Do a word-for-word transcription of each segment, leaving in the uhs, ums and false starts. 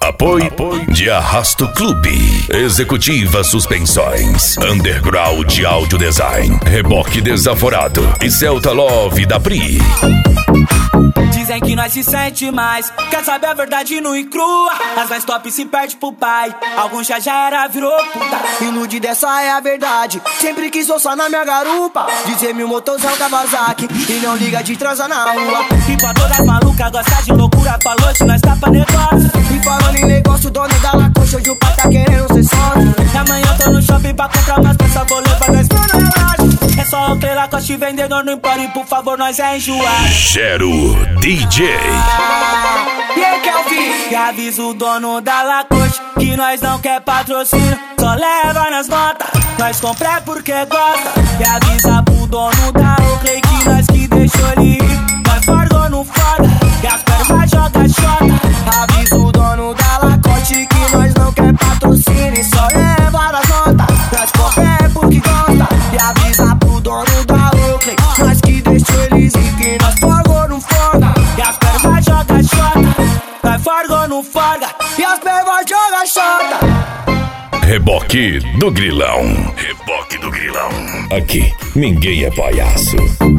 Apoio de Arrasto Clube, Executiva Suspensões, Underground de Audio Design, Reboque Desaforado e Celta Love da Pri. Dizem que nós se sente mais, quer saber a verdade nua e crua. As mais top se perde pro pai, alguns já já era, virou puta. Ilude dessa é a verdade, sempre quis ossar na minha garupa. Dizer meu motorzão Kawasaki e não liga de transar na rua. E pra todas malucas gosta de loucura, falou de nós tá pra negócio. E falando em negócio, dono da Lacoste, hoje o pai tá querendo ser sócio. E amanhã eu tô no shopping pra comprar umas peças, vou levar nós pro relógio. É só o que Lacoste vendedor, não pode, por favor, nós é enjoado. Gero D J. Ah, e aí, Kelvin? E avisa o dono da Lacoste que nós não quer patrocínio, só leva nas notas. Nós compré porque gosta. E avisa pro dono da Oakley que nós que deixou ele ir. Nós forgou no foda e as pernas joga xota. Avisa o dono da Lacoste que nós não quer patrocínio, só leva nas notas. Nós compré porque gosta. E avisa pro dono da Oakley nós que deixou eles ir, que nós forgou no foda e as pernas joga xota. Nós forgou no foda e as pernas joga xota. Reboque do Grilão. Reboque do Grilão. Aqui, ninguém é palhaço.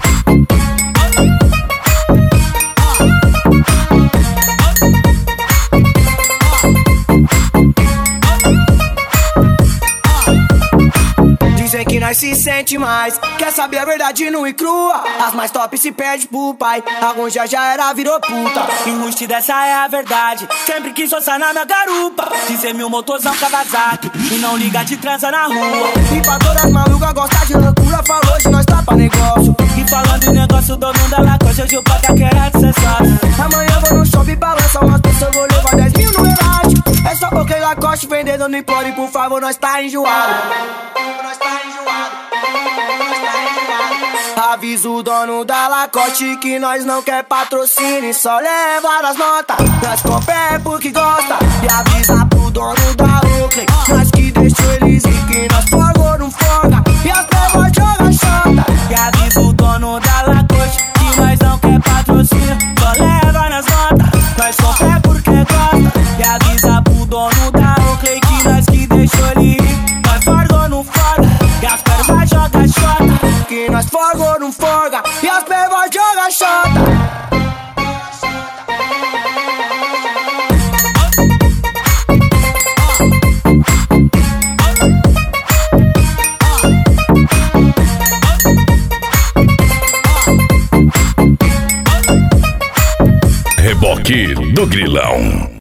Dizem que nós se sente mais, quer saber a verdade nua e crua. As mais top se perde pro pai, alguns já já era, virou puta. Enruste dessa é a verdade, sempre quis ossar na minha garupa. Dizer meu motorzão Kawasaki e não liga de transa na rua. E pra todas malucas gostar de loucura, falou de nós tá pra negócio. E falando em negócio, dono da Lacoste, hoje o pai tá querendo ser sócio. Amanhã eu vou no shopping pra lançar umas pessoas, vou levar dez mil no relógio. É só porque Lacoste vendedor, não implore, por favor, nós tá enjoado. Nós tá enjoado, nós tá enjoado. Avisa o dono da Lacoste que nós não quer patrocínio, só leva as notas. Nós compré porque gosta. E avisa pro dono da Oakley nós que deixou eles ir, que nós forgou no foda e as pernas joga xota. E avisa o dono da Lacoste que nós não quer patrocínio, só leva nas notas. Nós compré porque gosta. E avisa pro dono da Oakley que nós que deixou ele ir, nós forgou no foda e as pernas joga xota. Que nós forgou no foda e as pernas joga xota. Reboque do Grilão.